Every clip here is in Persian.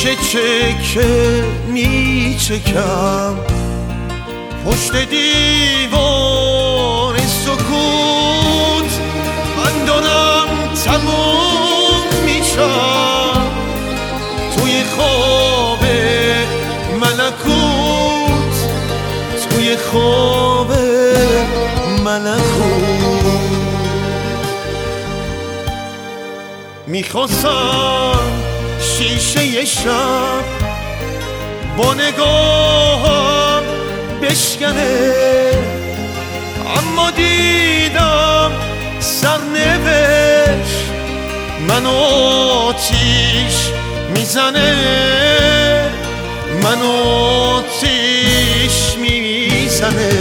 چکه چکه میچکم پشت دیوار سکوت، من دارم تموم میشم توی خواب ملکوت، توی خواب ملکوت. میخواستم شیشه شب با نگاهم بشکنه، اما دیدم سرنوشت منو آتیش میزنه، منو آتیش میزنه.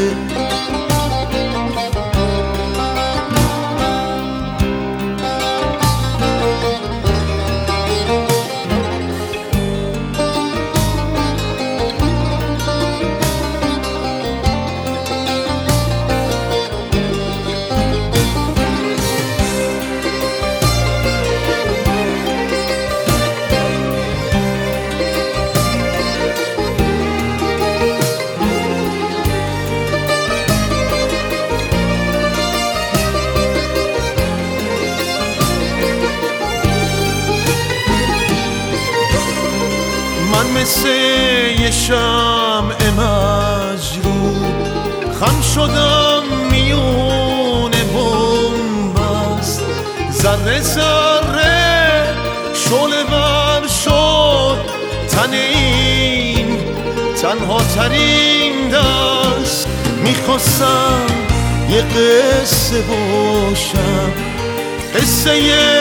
من مثل یه شمع مجروح خم شدم میونه بنبست، ذره ذره شعله ور شد تن این تنها ترین دست. میخواستم یه قصه باشم، قصه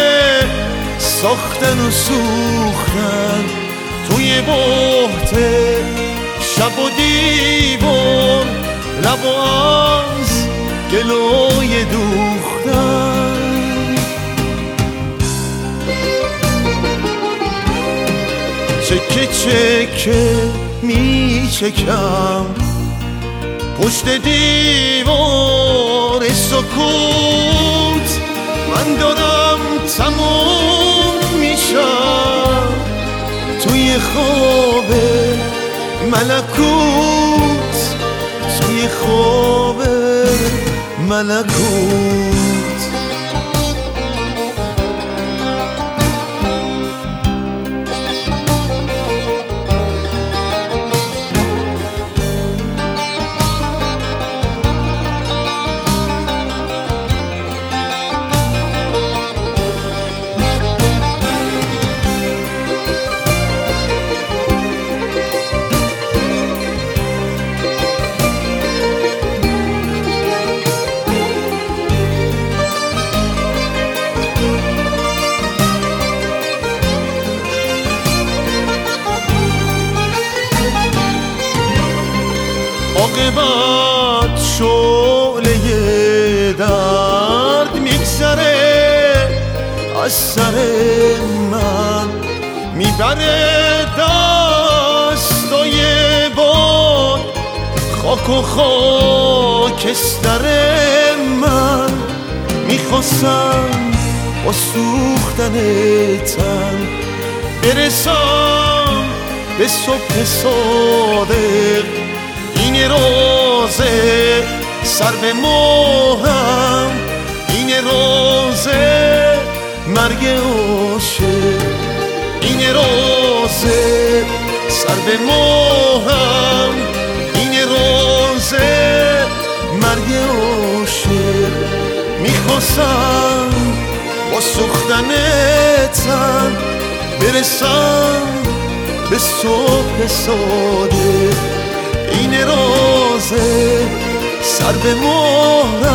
ساختن و سوختن توی بحت شب و دیوار، لب و از گلوی دوختن. چکه چکه میچکم پشت دیوار سکوت، من دارم تموم میشم توی خواب ملکوت، توی خواب ملکوت. عاقبت شعله درد میگذره از سر من، میبره دستای باد خاک و خاکستر من. میخواستم با سوختن تن برسم به صبح صادق، این روزه سر به ماهم، این روزه مرگ عاشق، این روزه سر به ماهم، این روزه مرگ عاشق. میخواستم با سوختن تن برسم به صبح صادق، این روزه سر به مهرم،